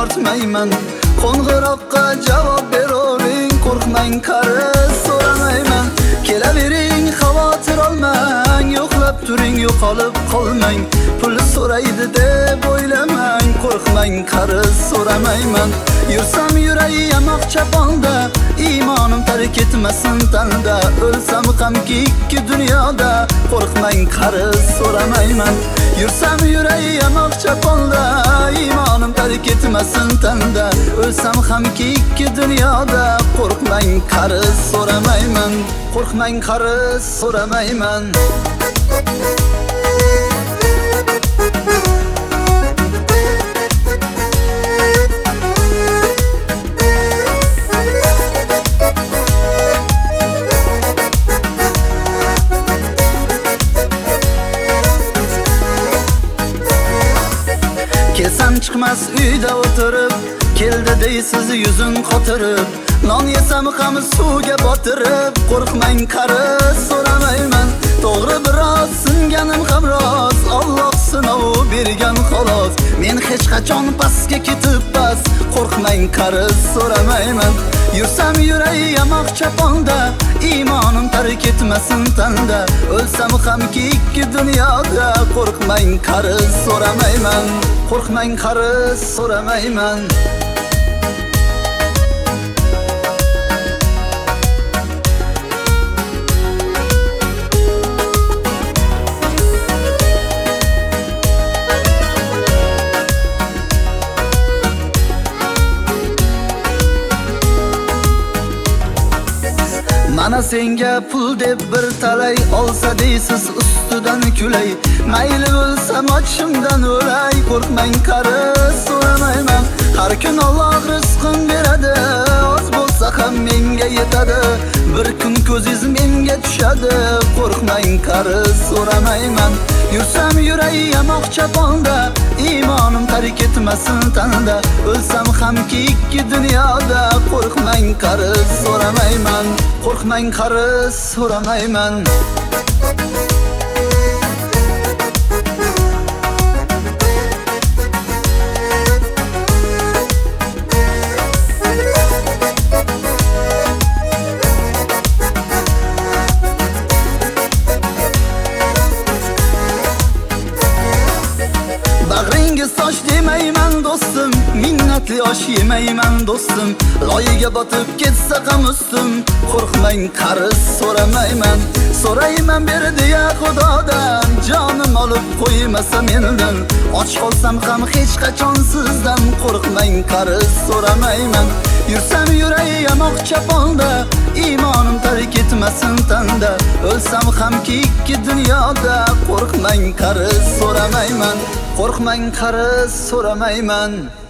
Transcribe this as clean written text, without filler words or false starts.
tortmayman. Qo'ng'iroqqa javob beravering, qo'rqmang qarz so'ramayman. Kelavering, xavotir olmang, yo'qlab turing, yo'qolib qolmang. Pul so'raydi deb o'ylamang, qo'rqmang qarz so'ramayman. Yursam yuragim yamoq chaponda, iymonim tark etmasin tanda. O'lsam hamki ikki dunyoda, qo'rqmang qarz so'ramayman. Yursam yuragim yamoq chaponda, iymonim tark etmasin tanda. O'lsam hamki ikki dunyoda, qo'rqmang qarz so'ramayman. Qo'rqmang qarz so'ramayman. Kelsam chiqmas uyda o'tirib, keldi deysiz yuzin qotirib. Non yesam ham suvga botirib, qo'rqmang qarz so'ramayman. To'g'ri biroz singanim ham rost, Alloh sinov bergan xolos. Men hech qachon pastga ketib bas, qo'rqmang qarz so'ramayman. Yursam yuragim yamoq chaponda, iymonim tark etmasin tanda. O'lsam hamki ikki dunyoda, qo'rqmang qarz so'ramayman. Qo'rqmang qarz so'ramayman. Mana senga pul deb bir talay olsa deysiz ustidan kulay. Mayli bo'lsam ochimdan o'lay, qo'rqmang qarz so'ramayman. Har kun Alloh rizqim beradi, oz bo'lsa ham menga yetadi. Bir kun ko'zingiz menga tushadi, qo'rqmang qarz so'ramayman. Yursam yuragim yamoq chaponda, iymonim tark etmasin tanda. O'lsam hamki ikki dunyoda, qo'rqmang qarz so'ramayman. Qo'rqmang qarz so'ramayman. Bag'ringiz tosh demayman do'stim, minnatli osh yemayman do'stim. Loyiga botib ketsa ham ustim, qo'rqmang qarz so'ramayman. So'rayman berdi ya Xudodan, jonim olib qo'ymasa mendan. Och qolsam ham hech qachon sizdan, qo'rqmang qarz so'ramayman. Yursam yuragim yamoq chaponda, iymonim tark etmasin tanda. O'lsam hamki ikki dunyoda, qo'rqmang qarz so'ramayman. Qo'rqmang qarz so'ramayman.